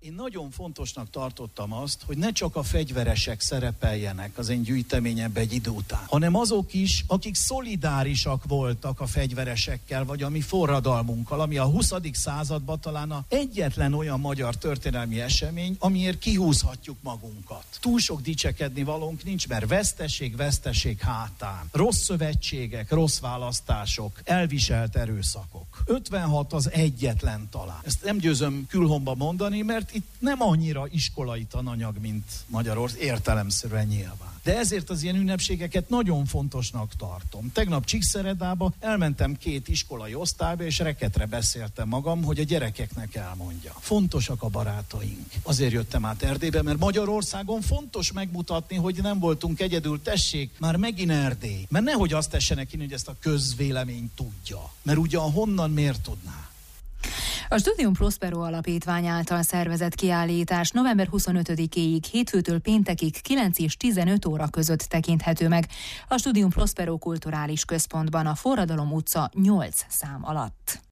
Én nagyon fontosnak tartottam azt, hogy ne csak a fegyveresek szerepeljenek az én gyűjteményemben egy idő után, hanem azok is, akik szolidárisak voltak a fegyveresekkel, vagy a mi forradalmunkkal, ami a 20. században talán a egyetlen olyan magyar történelmi esemény, amiért kihúzhatjuk magunkat. Túl sok dicsekedni valónk nincs, mert veszteség hátán. Rossz szövetségek, rossz választások, elviselt erőszakok. 56 az egyetlen talán. Ezt nem győzöm külhomba mondani, mert itt nem annyira iskolai tananyag, mint Magyarország, értelemszerűen nyilván. De ezért az ilyen ünnepségeket nagyon fontosnak tartom. Tegnap Csíkszeredába elmentem 2 iskolai osztályba, és reketre beszéltem magam, hogy a gyerekeknek elmondja. Fontosak a barátaink. Azért jöttem át Erdélybe, mert Magyarországon fontos megmutatni, hogy nem voltunk egyedül. Tessék, már megint Erdély. Mert nehogy azt tessenek ki, hogy ezt a közvélemény tudja. Mert ugyan honnan miért tudná? A Studium Prospero Alapítvány által szervezett kiállítás november 25-éig, hétfőtől péntekig 9 és 15 óra között tekinthető meg a Studium Prospero Kulturális Központban, a Forradalom utca 8 szám alatt.